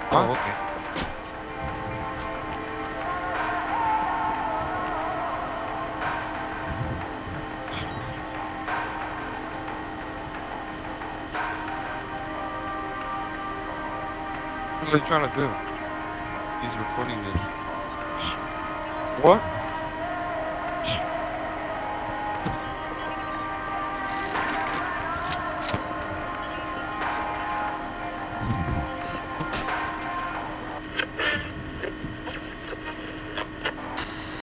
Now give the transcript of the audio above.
Huh? Oh, okay. What are they trying to do? He's recording this. What?